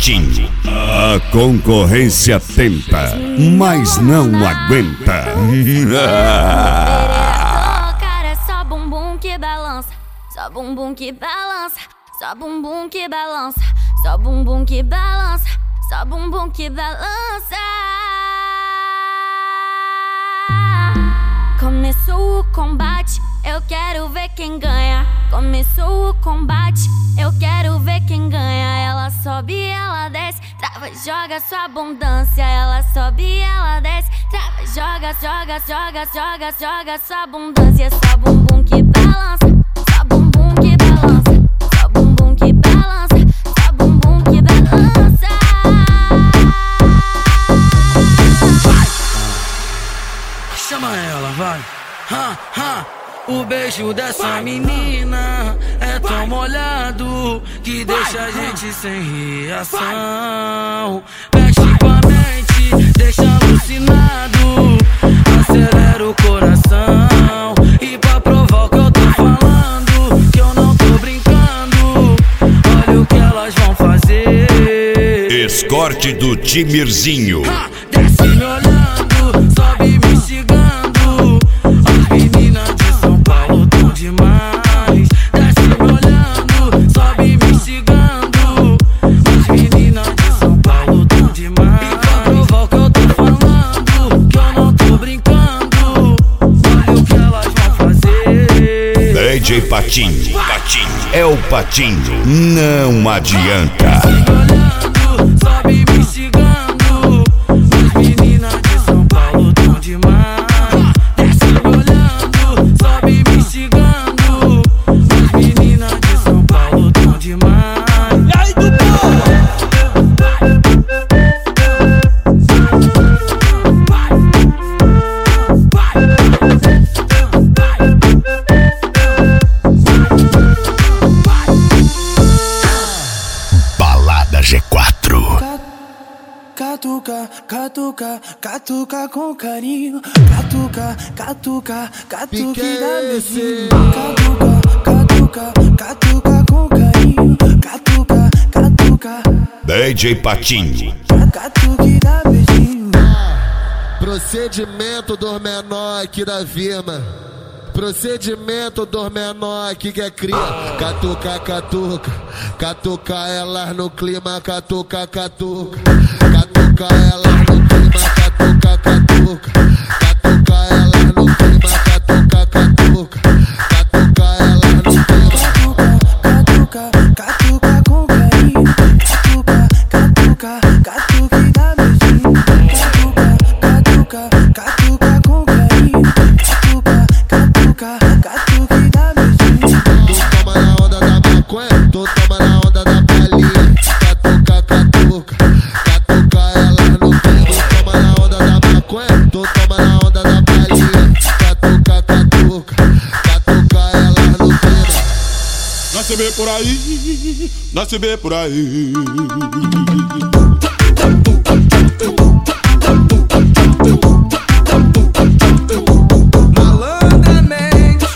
Patinho. A concorrência tenta, mas não aguenta. Cara, é só bumbum que balança, só bumbum que balança, só bumbum que balança, só bumbum que balança, só bumbum que balança. Começou o combate, eu quero ver quem ganha. Começou o combate, eu quero ver quem ganha. Ela sobe, ela desce, trava, joga sua abundância. Ela sobe, ela desce, trava, joga, joga, joga, joga, joga sua abundância. Só bumbum que balança, só bumbum que balança, só bumbum que balança, só bumbum que balança. Chama ela, vai. O beijo dessa menina é tão molhado que deixa a gente sem reação. Mexe com a mente, deixa alucinado, acelera o coração. E pra provar o que eu tô falando, que eu não tô brincando, olha o que elas vão fazer. Escorte do Timirzinho. Desce me olhando, sobe me instigando. As meninas de São Paulo tão demais. Desce me olhando, sobe me instigando. As meninas de São Paulo tão demais. E pra provar o que eu tô falando, que eu não tô brincando, olha o que elas vão fazer. DJ Patinho, Patinho é o Patinho, não adianta. Desce me olhando, sobe me instigando. As meninas de São Paulo tão demais. Desce me olhando, sobe me instigando. As meninas de São Paulo tão demais. E aí, do Balada G4. Catuca, catuca, catuca com carinho. Catuca, catuca, catuca e dá beijinho. Catuca, catuca, catuca com carinho. Catuca, catuca, DJ Patinho. catuca e dá beijinho. Procedimento dos menor aqui da Vima. Procedimento dos menor aqui que é cria. Catuca, catuca, catuca elas no clima. Catuca, catuca, catuca elas no clima. Catuca, catuca, catuca elas no clima. Catuca, catuca, catuca elas no clima. Catuca, catuca com carinho. Catuca, catuca, catuca e dá beijinho. Catuca, catuca, catuca com carinho. Catuca, catuca, catuca e dá beijinho. Tu toma na onda da maconha, tu toma na onda da palhinha. Catuca, catuca, catuca elas no clima. Tu toma na onda da maconha, tu toma na onda da palhinha. Catuca, catuca, catuca elas no clima. Nós se vê por aí, nós se vê por aí. malandramente,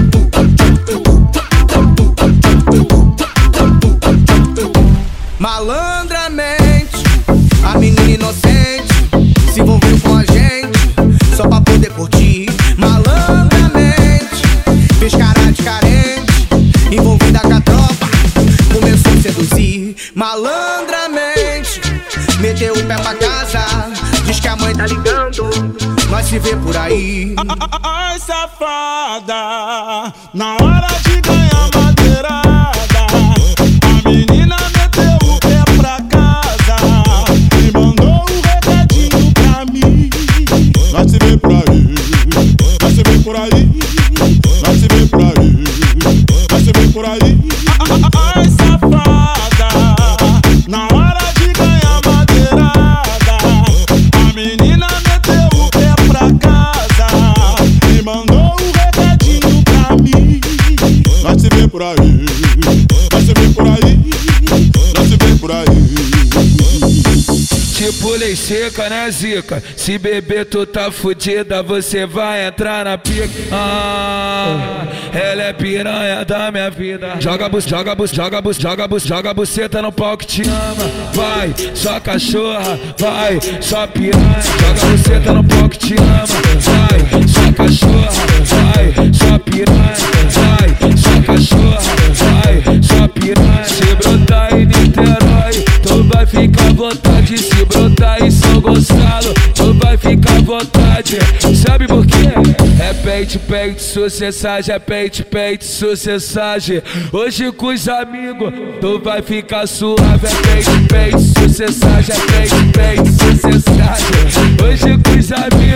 malandramente, a menina inocente se envolveu com a gente só pra poder curtir. Malandramente, fez cara de carente, envolvida com a tropa, começou a seduzir. Malandramente, meteu o pé pra casa, diz que a mãe tá ligando, nós se vê por aí. Ai, safada, na hora de ganhar madeirada, a menina meteu o pé pra casa e mandou um recadinho pra mim. Nós se vê por aí, nós se vê por aí, nós se vê por aí, nós se vê por aí. Ai, safada, na hora de ganhar madeirada, a menina meteu o pé pra casa e mandou um recadinho pra mim. Nós se vê por aí, nós se vê por aí, nós se vê por aí. Tipo lei seca, né, zica? Se beber tu tá fudida, você vai entrar na pica. Ela é piranha da minha vida. Joga a buceta no pau que te ama. Vai, só cachorra, vai, só piranha. Joga a buceta no pau que te ama. Vai, só cachorra, vai, só piranha. Vai, só cachorra, vai, só piranha. Se brotar em Niterói, tu vai ficar à vontade. Se brotar em São Gonçalo, tu vai ficar à vontade. Sabe por quê? É peito, sucessagem. É peito, sucessagem. Hoje com os amigos, tu vai ficar suave. É peito, sucessagem. É peito, sucessagem. Hoje com os amigos,